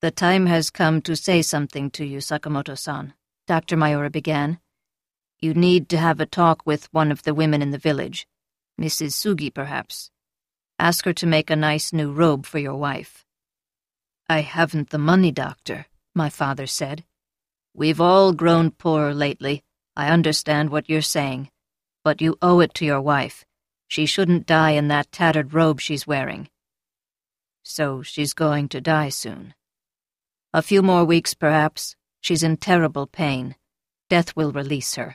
The time has come to say something to you, Sakamoto-san, Dr. Mayura began. You need to have a talk with one of the women in the village. Mrs. Sugi, perhaps. Ask her to make a nice new robe for your wife. I haven't the money, doctor, my father said. We've all grown poor lately. I understand what you're saying. But you owe it to your wife. She shouldn't die in that tattered robe she's wearing. So she's going to die soon. A few more weeks, perhaps. She's in terrible pain. Death will release her.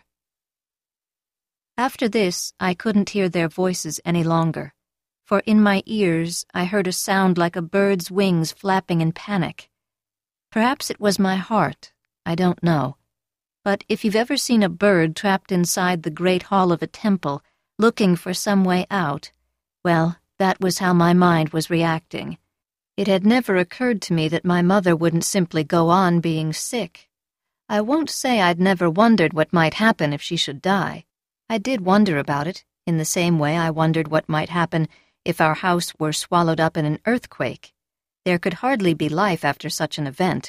After this, I couldn't hear their voices any longer, for in my ears I heard a sound like a bird's wings flapping in panic. Perhaps it was my heart, I don't know. But if you've ever seen a bird trapped inside the great hall of a temple, looking for some way out, well, that was how my mind was reacting. It had never occurred to me that my mother wouldn't simply go on being sick. I won't say I'd never wondered what might happen if she should die. I did wonder about it, in the same way I wondered what might happen if our house were swallowed up in an earthquake. There could hardly be life after such an event.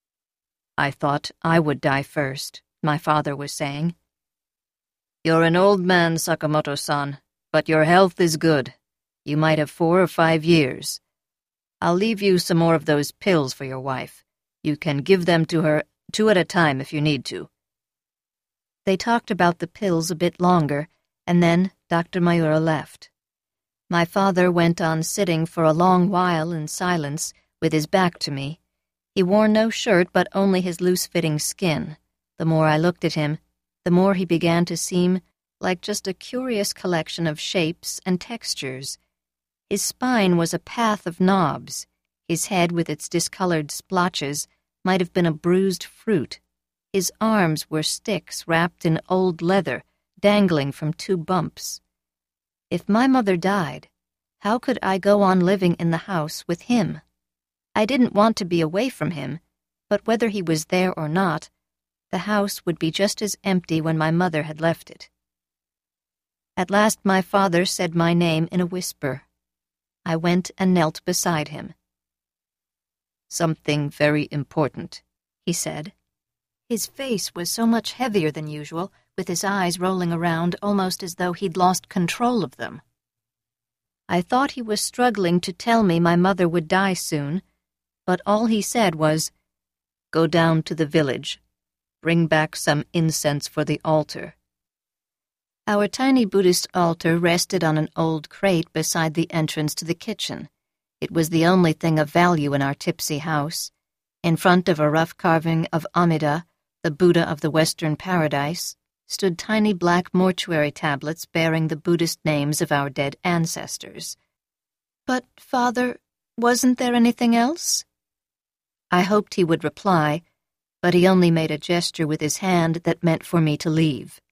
I thought I would die first, my father was saying. You're an old man, Sakamoto-san, but your health is good. You might have 4 or 5 years. I'll leave you some more of those pills for your wife. You can give them to her 2 at a time if you need to. They talked about the pills a bit longer, and then Dr. Mayura left. My father went on sitting for a long while in silence, with his back to me. He wore no shirt but only his loose-fitting skin. The more I looked at him, the more he began to seem like just a curious collection of shapes and textures. His spine was a path of knobs. His head, with its discolored splotches, might have been a bruised fruit. His arms were sticks wrapped in old leather, dangling from 2 bumps. If my mother died, how could I go on living in the house with him? I didn't want to be away from him, but whether he was there or not, the house would be just as empty when my mother had left it. At last my father said my name in a whisper. I went and knelt beside him. Something very important, he said. His face was so much heavier than usual, with his eyes rolling around almost as though he'd lost control of them. I thought he was struggling to tell me my mother would die soon, but all he said was, "Go down to the village. Bring back some incense for the altar." Our tiny Buddhist altar rested on an old crate beside the entrance to the kitchen. It was the only thing of value in our tipsy house. In front of a rough carving of Amida, the Buddha of the Western Paradise, stood tiny black mortuary tablets bearing the Buddhist names of our dead ancestors. But, Father, wasn't there anything else? I hoped he would reply, but he only made a gesture with his hand that meant for me to leave.